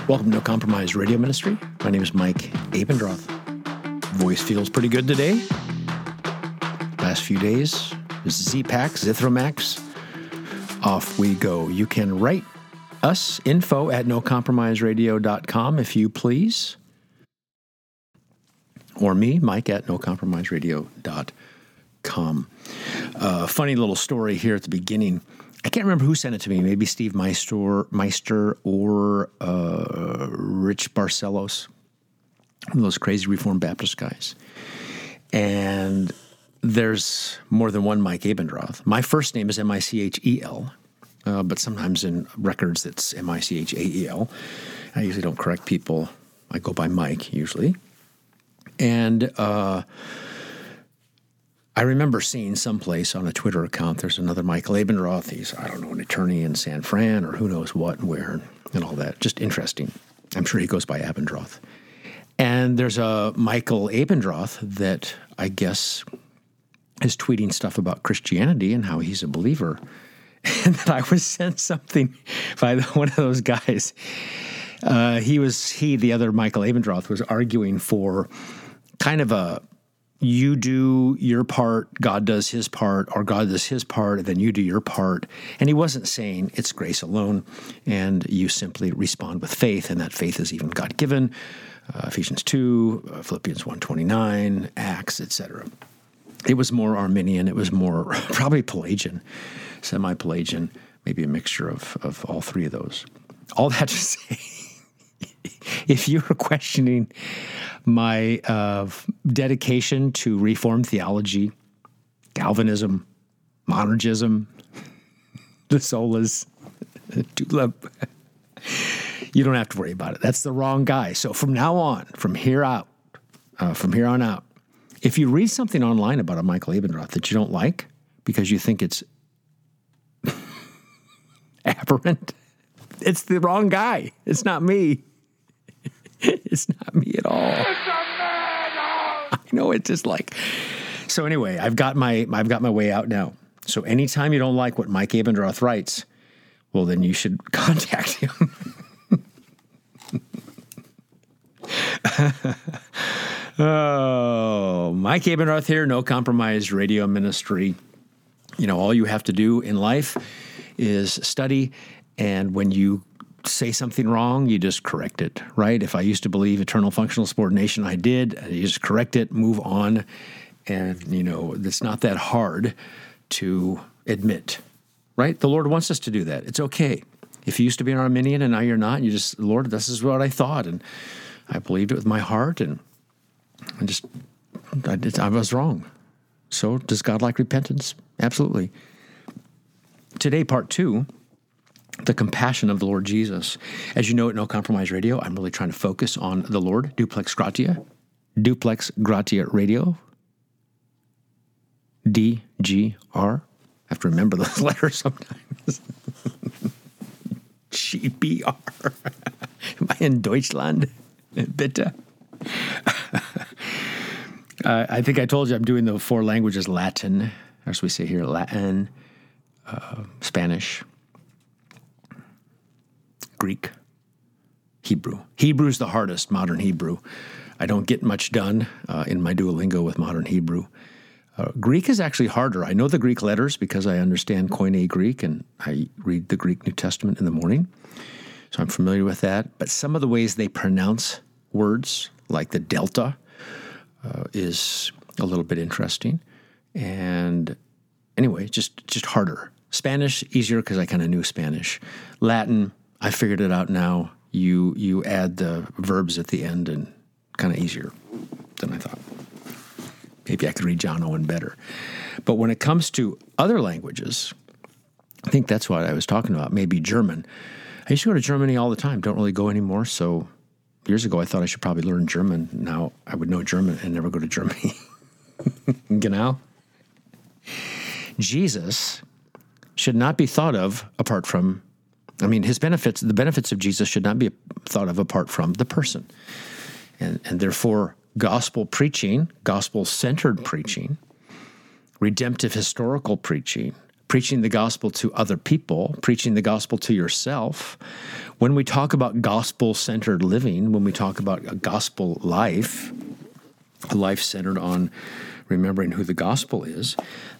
Welcome to No Compromise Radio Ministry. My name is Mike Abendroth. Voice feels pretty good today. Last few days, Z-Pack, Zithromax. Off we go. You can write us, info at nocompromiseradio.com if you please. Or me, Mike at nocompromiseradio.com. Funny little story here at the beginning. I can't remember who sent it to me. Maybe Steve Meister or Rich Barcelos, one of those crazy Reformed Baptist guys. And there's more than one Mike Abendroth. My first name is M-I-C-H-E-L, but sometimes in records it's M-I-C-H-A-E-L. I usually don't correct people. I go by Mike usually. And I remember seeing someplace on a Twitter account, there's another Michael Abendroth. He's, I don't know, an attorney in San Fran or who knows what and where and all that. Just interesting. I'm sure he goes by Abendroth. And there's a Michael Abendroth that I guess is tweeting stuff about Christianity and how he's a believer. And then I was sent something by one of those guys. The other Michael Abendroth was arguing for kind of a, you do your part, God does his part, or God does his part, and then you do your part. And he wasn't saying it's grace alone, and you simply respond with faith, and that faith is even God-given. Ephesians 2, Philippians 1:29, Acts, etc. It was more Arminian. It was more probably Pelagian, semi-Pelagian, maybe a mixture of all three of those. All that to say, if you were questioning my dedication to Reformed theology, Calvinism, monergism, the solas, tulip, you don't have to worry about it. That's the wrong guy. So from now on, from here on out, if you read something online about a Michael Abendroth that you don't like because you think it's aberrant, it's the wrong guy. It's not me. It's not me at all. I know, it's just like. So anyway, I've got my way out now. So anytime you don't like what Mike Abendroth writes, well, then you should contact him. Oh, Mike Abendroth here, No Compromise Radio Ministry. You know, all you have to do in life is study, and when you say something wrong, you just correct it, right? If I used to believe eternal functional subordination, I did. You just correct it, move on. And, you know, it's not that hard to admit, right? The Lord wants us to do that. It's okay. If you used to be an Arminian and now you're not, you just, Lord, this is what I thought. And I believed it with my heart, and I was wrong. So does God like repentance? Absolutely. Today, part 2, the compassion of the Lord Jesus. As you know, at No Compromise Radio, I'm really trying to focus on the Lord, Duplex Gratia Radio, DGR. I have to remember those letters sometimes. GBR. Am I in Deutschland? Bitte. I think I told you I'm doing the 4 languages: Latin, as we say here, Latin, Spanish, Greek, Hebrew. Hebrew's the hardest, modern Hebrew. I don't get much done in my Duolingo with modern Hebrew. Greek is actually harder. I know the Greek letters because I understand Koine Greek, and I read the Greek New Testament in the morning, so I'm familiar with that. But some of the ways they pronounce words, like the delta, is a little bit interesting. And anyway, just harder. Spanish, easier because I kind of knew Spanish. Latin, I figured it out now. You add the verbs at the end, and kind of easier than I thought. Maybe I could read John Owen better. But when it comes to other languages, I think that's what I was talking about, maybe German. I used to go to Germany all the time. Don't really go anymore. So years ago, I thought I should probably learn German. Now I would know German and never go to Germany. Genau. Jesus should not be thought of apart from, the benefits of Jesus should not be thought of apart from the person. And therefore, gospel preaching, gospel-centered preaching, redemptive historical preaching, preaching the gospel to other people, preaching the gospel to yourself. When we talk about gospel-centered living, when we talk about a gospel life, a life centered on remembering who the gospel is,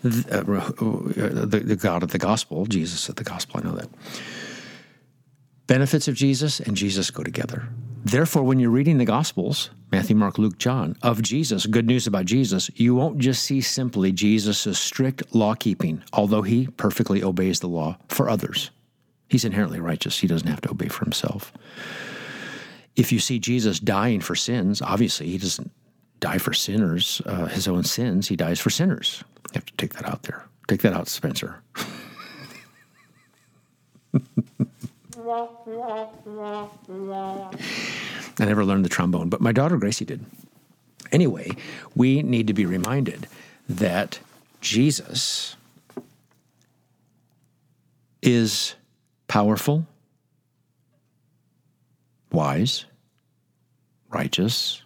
the God of the gospel, Jesus of the gospel, I know that. Benefits of Jesus and Jesus go together. Therefore, when you're reading the Gospels, Matthew, Mark, Luke, John, of Jesus, good news about Jesus, you won't just see simply Jesus' strict law-keeping, although he perfectly obeys the law for others. He's inherently righteous. He doesn't have to obey for himself. If you see Jesus dying for sins, obviously he doesn't die for sinners, his own sins. He dies for sinners. You have to take that out there. Take that out, Spencer. I never learned the trombone, but my daughter Gracie did. Anyway, we need to be reminded that Jesus is powerful, wise, righteous,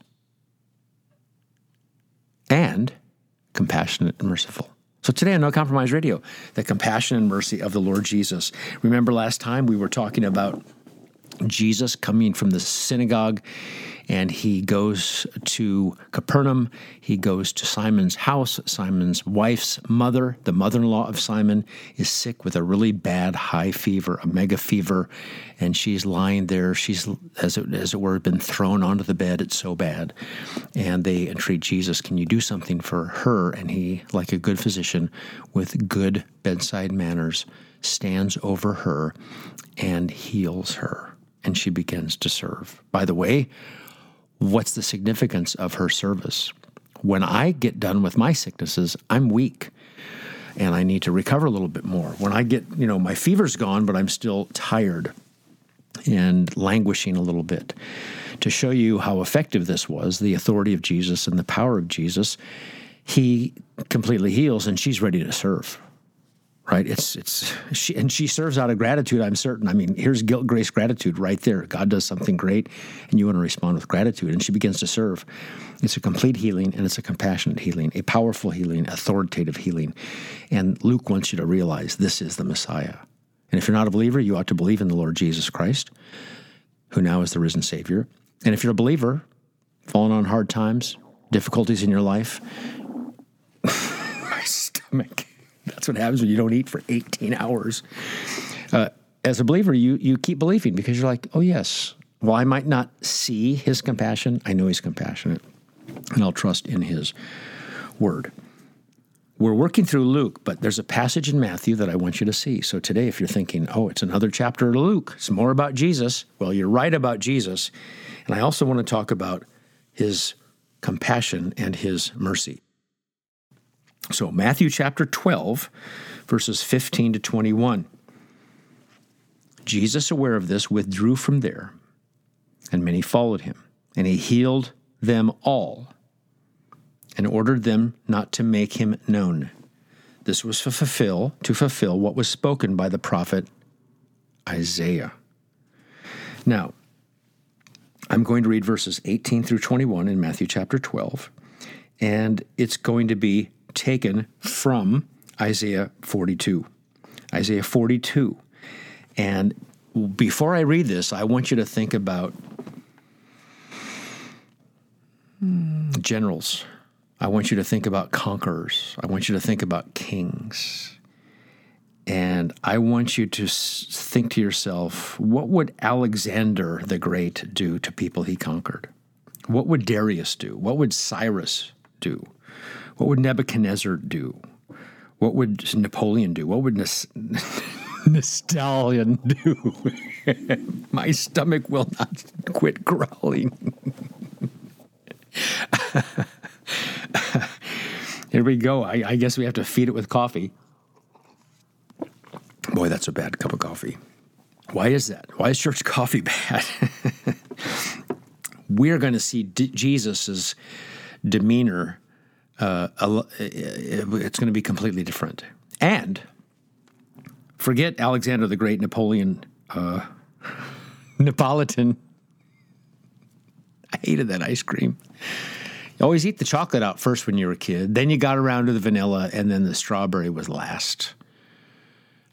and compassionate and merciful. So today on No Compromise Radio, the compassion and mercy of the Lord Jesus. Remember last time we were talking about Jesus coming from the synagogue, and he goes to Capernaum. He goes to Simon's house. Simon's wife's mother, the mother-in-law of Simon, is sick with a really bad high fever, a mega fever, and she's lying there. She's, as it were, been thrown onto the bed. It's so bad. And they entreat Jesus, can you do something for her? And he, like a good physician with good bedside manners, stands over her and heals her. And she begins to serve. By the way, what's the significance of her service? When I get done with my sicknesses, I'm weak and I need to recover a little bit more. When I get, my fever's gone, but I'm still tired and languishing a little bit. To show you how effective this was, the authority of Jesus and the power of Jesus, he completely heals and she's ready to serve. Right? She serves out of gratitude, I'm certain. I mean, here's guilt, grace, gratitude right there. God does something great, and you want to respond with gratitude, and she begins to serve. It's a complete healing, and it's a compassionate healing, a powerful healing, authoritative healing. And Luke wants you to realize this is the Messiah. And if you're not a believer, you ought to believe in the Lord Jesus Christ, who now is the risen Savior. And if you're a believer, falling on hard times, difficulties in your life, my stomach... That's what happens when you don't eat for 18 hours. As a believer, you keep believing because you're like, oh, yes. While I might not see his compassion, I know he's compassionate, and I'll trust in his word. We're working through Luke, but there's a passage in Matthew that I want you to see. So today, if you're thinking, oh, it's another chapter of Luke, it's more about Jesus, well, you're right about Jesus. And I also want to talk about his compassion and his mercy. So Matthew chapter 12, verses 15 to 21. Jesus, aware of this, withdrew from there, and many followed him. And he healed them all and ordered them not to make him known. This was to fulfill what was spoken by the prophet Isaiah. Now, I'm going to read verses 18 through 21 in Matthew chapter 12, and it's going to be taken from Isaiah 42. Isaiah 42. And before I read this, I want you to think about generals. I want you to think about conquerors. I want you to think about kings. And I want you to think to yourself, what would Alexander the Great do to people he conquered? What would Darius do? What would Cyrus do? What would Nebuchadnezzar do? What would Napoleon do? What would Nestallion do? My stomach will not quit growling. Here we go. I guess we have to feed it with coffee. Boy, that's a bad cup of coffee. Why is that? Why is church coffee bad? We're going to see Jesus' demeanor. It's going to be completely different. And forget Alexander the Great, Napoleon, Neapolitan. I hated that ice cream. You always eat the chocolate out first when you were a kid. Then you got around to the vanilla, and then the strawberry was last.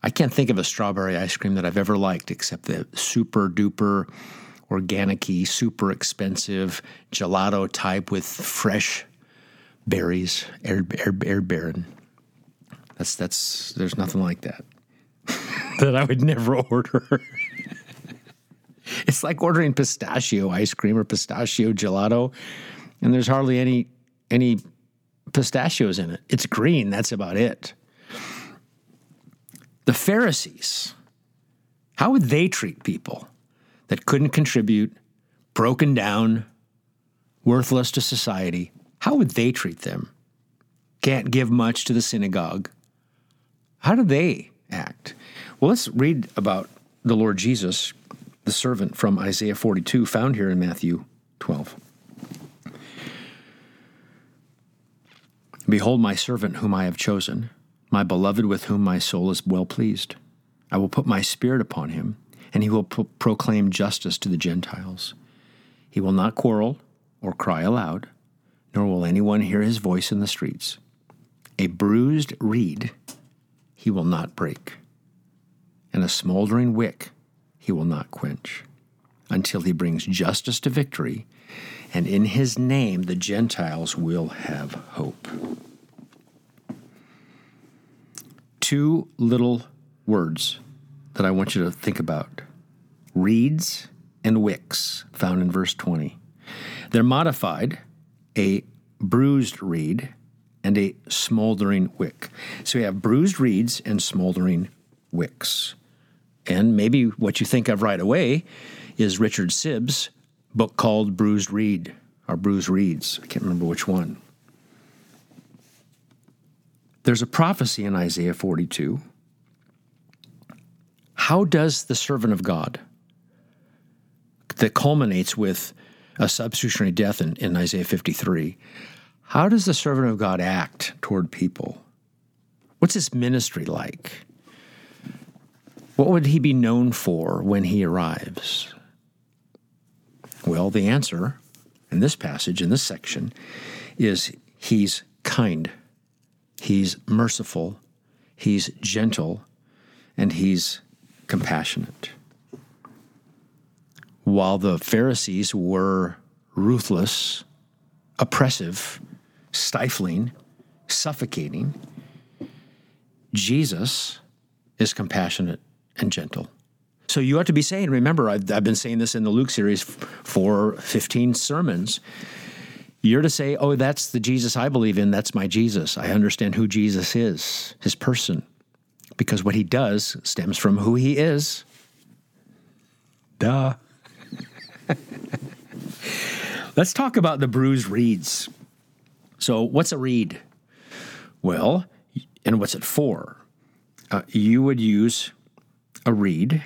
I can't think of a strawberry ice cream that I've ever liked except the super duper organic-y, super expensive gelato type with fresh berries, air Baron. There's nothing like that that I would never order. It's like ordering pistachio ice cream or pistachio gelato, and there's hardly any pistachios in it. It's green, that's about it. The Pharisees, how would they treat people that couldn't contribute, broken down, worthless to society? How would they treat them? Can't give much to the synagogue. How do they act? Well, let's read about the Lord Jesus, the servant from Isaiah 42, found here in Matthew 12. Behold my servant whom I have chosen, my beloved with whom my soul is well pleased. I will put my spirit upon him, and he will proclaim justice to the Gentiles. He will not quarrel or cry aloud, nor will anyone hear his voice in the streets. A bruised reed he will not break, and a smoldering wick he will not quench, until he brings justice to victory, and in his name the Gentiles will have hope. Two little words that I want you to think about. Reeds and wicks, found in verse 20. They're modified, a bruised reed and a smoldering wick. So we have bruised reeds and smoldering wicks. And maybe what you think of right away is Richard Sibbes' book called Bruised Reed, or Bruised Reeds. I can't remember which one. There's a prophecy in Isaiah 42. How does the servant of God, that culminates with a substitutionary death in Isaiah 53, how does the servant of God act toward people? What's his ministry like? What would he be known for when he arrives? Well, the answer in this passage, in this section, is he's kind. He's merciful, he's gentle, and he's compassionate. While the Pharisees were ruthless, oppressive, stifling, suffocating, Jesus is compassionate and gentle. So you ought to be saying, remember, I've been saying this in the Luke series for 15 sermons, you're to say, oh, that's the Jesus I believe in. That's my Jesus. I understand who Jesus is, his person, because what he does stems from who he is. Duh. Let's talk about the bruised reeds. So what's a reed? Well, and what's it for? You would use a reed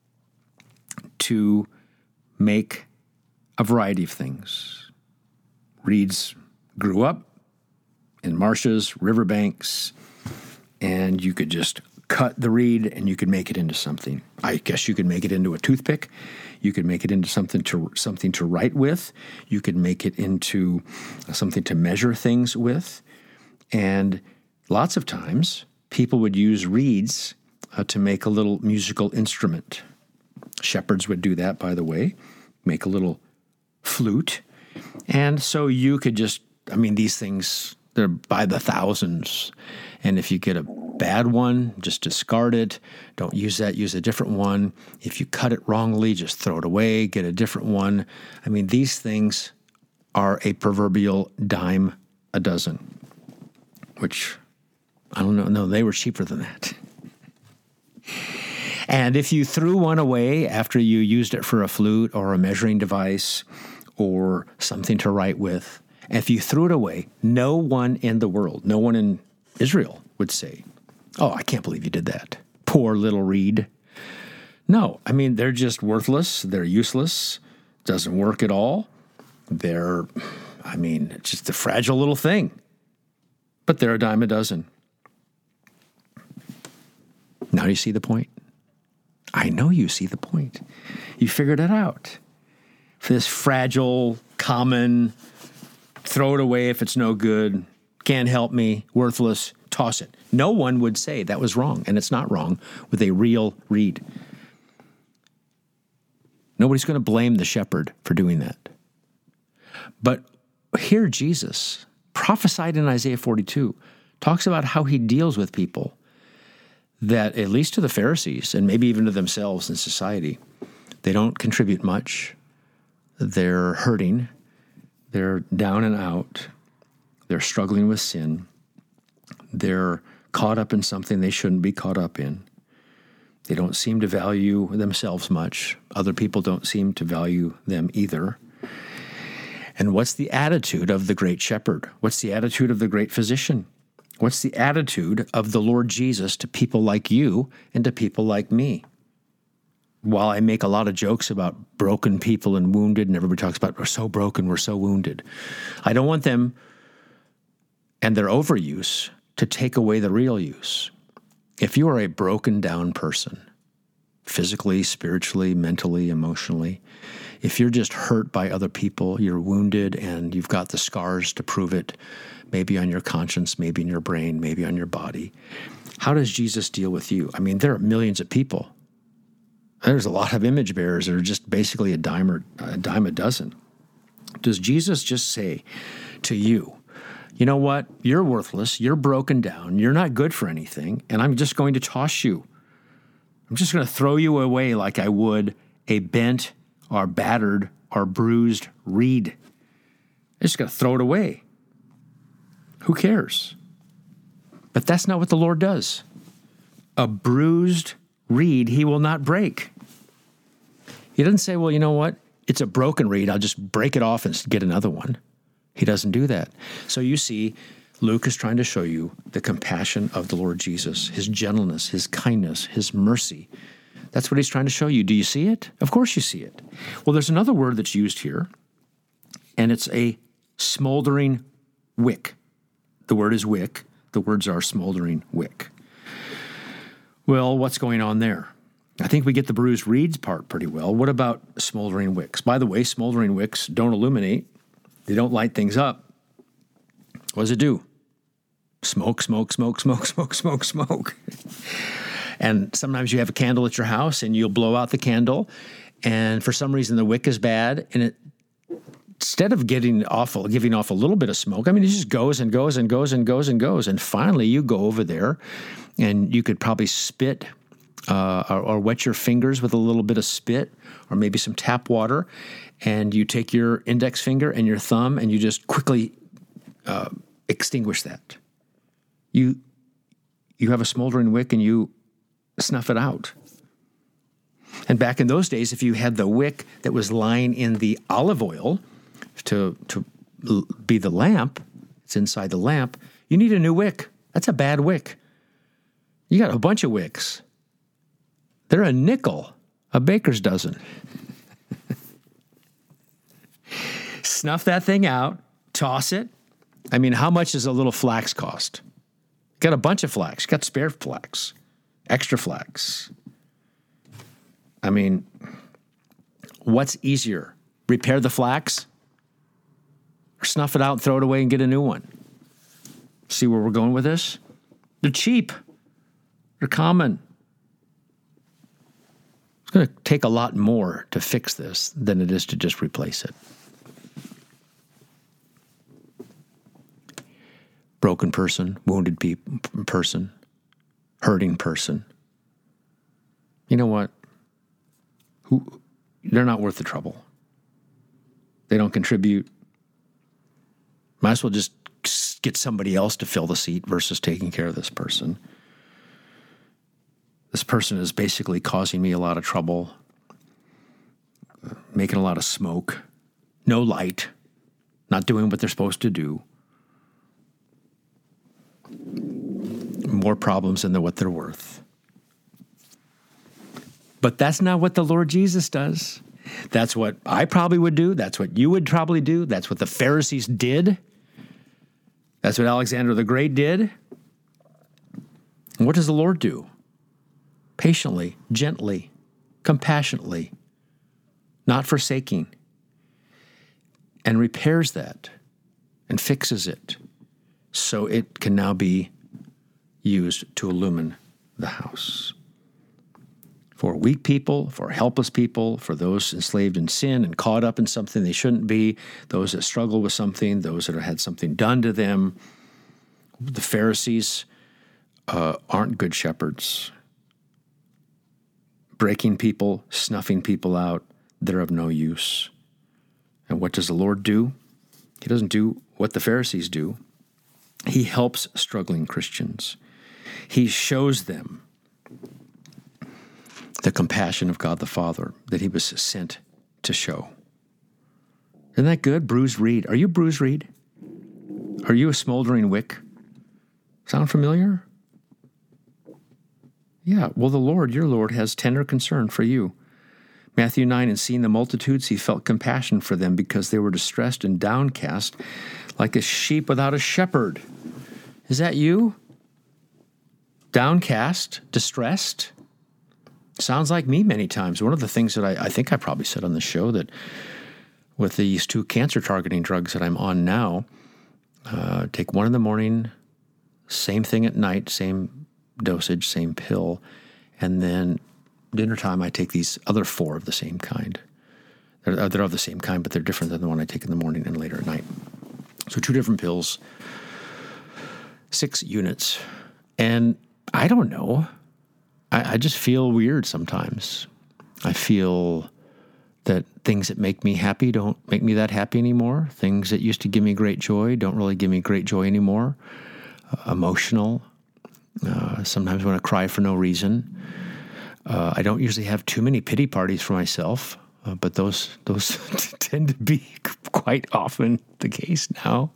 to make a variety of things. Reeds grew up in marshes, riverbanks, and you could just cut the reed and you could make it into something. I guess you could make it into a toothpick. You could make it into something to write with. You could make it into something to measure things with. And lots of times, people would use reeds to make a little musical instrument. Shepherds would do that, by the way, make a little flute. And so you could just, these things, they're by the thousands. And if you get a bad one, just discard it. Don't use that. Use a different one. If you cut it wrongly, just throw it away. Get a different one. These things are a proverbial dime a dozen, which, I don't know. No, they were cheaper than that. And if you threw one away after you used it for a flute or a measuring device or something to write with, if you threw it away, no one in the world, no one in Israel would say, oh, I can't believe you did that. Poor little reed. No, they're just worthless. They're useless. Doesn't work at all. They're, it's just a fragile little thing. But they're a dime a dozen. Now you see the point? I know you see the point. You figured it out. For this fragile, common, throw it away if it's no good, can't help me, worthless toss it. No one would say that was wrong, and it's not wrong with a real reed. Nobody's going to blame the shepherd for doing that. But here Jesus, prophesied in Isaiah 42, talks about how he deals with people that, at least to the Pharisees, and maybe even to themselves in society, they don't contribute much. They're hurting. They're down and out. They're struggling with sin. They're caught up in something they shouldn't be caught up in. They don't seem to value themselves much. Other people don't seem to value them either. And what's the attitude of the great shepherd? What's the attitude of the great physician? What's the attitude of the Lord Jesus to people like you and to people like me? While I make a lot of jokes about broken people and wounded, and everybody talks about, we're so broken, we're so wounded, I don't want them and their overuse to take away the real use. If you are a broken down person, physically, spiritually, mentally, emotionally, if you're just hurt by other people, you're wounded and you've got the scars to prove it, maybe on your conscience, maybe in your brain, maybe on your body, how does Jesus deal with you? I mean, there are millions of people. There's a lot of image bearers that are just basically a dime a dozen. Does Jesus just say to you, you know what? You're worthless. You're broken down. You're not good for anything. And I'm just going to toss you. I'm just going to throw you away like I would a bent or battered or bruised reed. I'm just going to throw it away. Who cares? But that's not what the Lord does. A bruised reed he will not break. He doesn't say, well, you know what? It's a broken reed. I'll just break it off and get another one. He doesn't do that. So you see, Luke is trying to show you the compassion of the Lord Jesus, his gentleness, his kindness, his mercy. That's what he's trying to show you. Do you see it? Of course you see it. Well, there's another word that's used here, and it's a smoldering wick. The word is wick. The words are smoldering wick. Well, what's going on there? I think we get the bruised reeds part pretty well. What about smoldering wicks? By the way, smoldering wicks don't illuminate. They don't light things up. What does it do? Smoke, smoke, smoke, smoke, smoke, smoke, smoke. And sometimes you have a candle at your house and you'll blow out the candle, and for some reason the wick is bad, and instead of giving off a little bit of smoke, I mean, it just goes and goes and goes and goes and goes. And finally you go over there and you could probably spit or wet your fingers with a little bit of spit or maybe some tap water, and you take your index finger and your thumb and you just quickly extinguish that. You have a smoldering wick and you snuff it out. And back in those days, if you had the wick that was lying in the olive oil to be the lamp, it's inside the lamp, you need a new wick. That's a bad wick. You got a bunch of wicks. They're a nickel, a baker's dozen. Snuff that thing out, toss it. I mean, how much does a little flax cost? Got a bunch of flax, got spare flax, extra flax. I mean, what's easier? Repair the flax? Or snuff it out and throw it away and get a new one? See where we're going with this? They're cheap. They're common. It's going to take a lot more to fix this than it is to just replace it. Broken person, wounded person, hurting person. You know what? They're not worth the trouble. They don't contribute. Might as well just get somebody else to fill the seat versus taking care of this person. This person is basically causing me a lot of trouble, making a lot of smoke, no light, not doing what they're supposed to do. More problems than what they're worth. But that's not what the Lord Jesus does. That's what I probably would do. That's what you would probably do. That's what the Pharisees did. That's what Alexander the Great did. And what does the Lord do? Patiently, gently, compassionately, not forsaking, and repairs that and fixes it so it can now be used to illumine the house. For weak people, for helpless people, for those enslaved in sin and caught up in something they shouldn't be, those that struggle with something, those that have had something done to them. The Pharisees aren't good shepherds. Breaking people, snuffing people out, they're of no use. And what does the Lord do? He doesn't do what the Pharisees do. He helps struggling Christians. He shows them the compassion of God the Father that he was sent to show. Isn't that good? Bruised reed. Are you bruised reed? Are you a smoldering wick? Sound familiar? Yeah, well, the Lord, your Lord, has tender concern for you. Matthew 9, and seeing the multitudes, he felt compassion for them because they were distressed and downcast like a sheep without a shepherd. Is that you? Downcast? Distressed? Sounds like me many times. One of the things that I think I probably said on the show that with these 2 cancer targeting drugs that I'm on now, take one in the morning, same thing at night, same dosage, same pill, and then dinner time I take these other 4 of the same kind. They're of the same kind, but they're different than the one I take in the morning and later at night. So 2 different pills, 6 units. And I don't know. I just feel weird sometimes. I feel that things that make me happy don't make me that happy anymore. Things that used to give me great joy don't really give me great joy anymore. Emotional. Sometimes I want to cry for no reason. I don't usually have too many pity parties for myself, but those tend to be quite often the case now.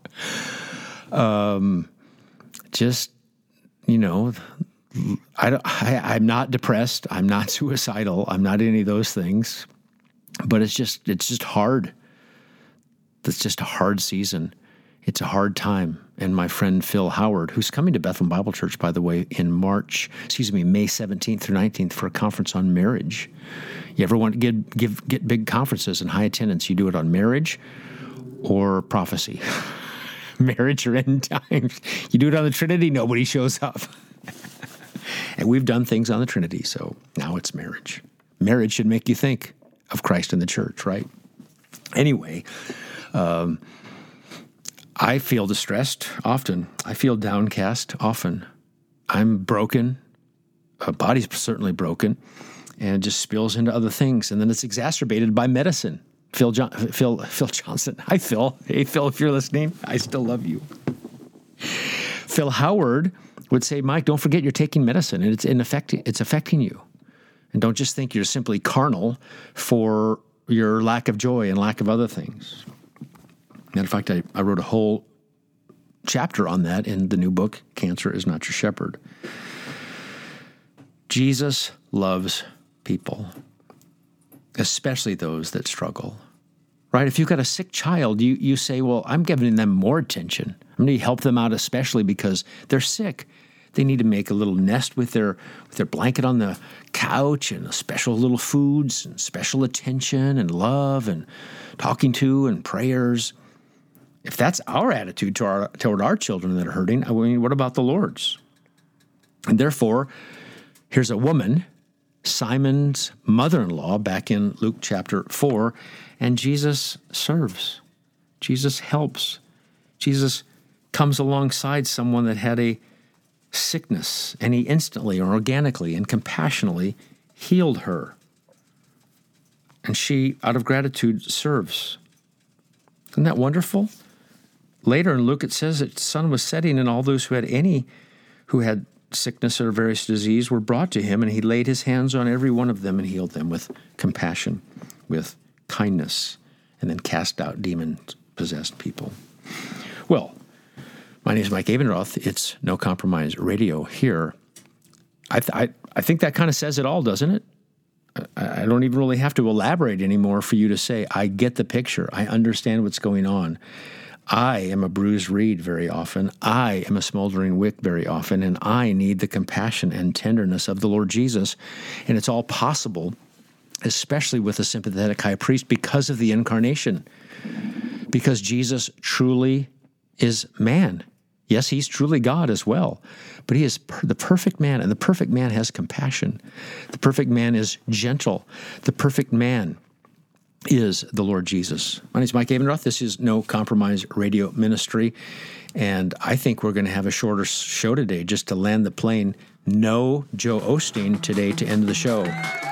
I'm not depressed. I'm not suicidal. I'm not any of those things. But it's just hard. It's just a hard season. It's a hard time. And my friend Phil Howard, who's coming to Bethlehem Bible Church, by the way, in May 17th through 19th for a conference on marriage. You ever want to get big conferences in high attendance, you do it on marriage or prophecy. Marriage or end times. You do it on the Trinity, nobody shows up. And we've done things on the Trinity, so now it's marriage. Marriage should make you think of Christ and the church, right? Anyway, I feel distressed often. I feel downcast often. I'm broken. Body's certainly broken, and it just spills into other things. And then it's exacerbated by medicine. Phil Johnson. Hi, Phil. Hey, Phil, if you're listening, I still love you. Phil Howard would say, Mike, don't forget you're taking medicine, and it's affecting you. And don't just think you're simply carnal for your lack of joy and lack of other things. Matter of fact, I wrote a whole chapter on that in the new book, Cancer is Not Your Shepherd. Jesus loves people, especially those that struggle, right? If you've got a sick child, you say, well, I'm giving them more attention. I'm going to help them out especially because they're sick. They need to make a little nest with their blanket on the couch and special little foods and special attention and love and talking to and prayers. If that's our attitude toward our children that are hurting, I mean, what about the Lord's? And therefore, here's a woman, Simon's mother-in-law, back in Luke chapter 4, and Jesus serves. Jesus helps. Jesus comes alongside someone that had a sickness, and he instantly or organically and compassionately healed her. And she, out of gratitude, serves. Isn't that wonderful? Later in Luke, it says that the sun was setting, and all those who had sickness or various disease were brought to him, and he laid his hands on every one of them and healed them with compassion, with kindness, and then cast out demon-possessed people. Well, my name is Mike Abendroth. It's No Compromise Radio here. I think that kind of says it all, doesn't it? I don't even really have to elaborate anymore for you to say, I get the picture. I understand what's going on. I am a bruised reed very often. I am a smoldering wick very often, and I need the compassion and tenderness of the Lord Jesus. And it's all possible, especially with a sympathetic high priest, because of the incarnation. Because Jesus truly is man. Yes, he's truly God as well, but he is the perfect man, and the perfect man has compassion. The perfect man is gentle. The perfect man is the Lord Jesus. My name is Mike Abendroth. This is No Compromise Radio Ministry, and I think we're going to have a shorter show today just to land the plane. No Joe Osteen today to end the show.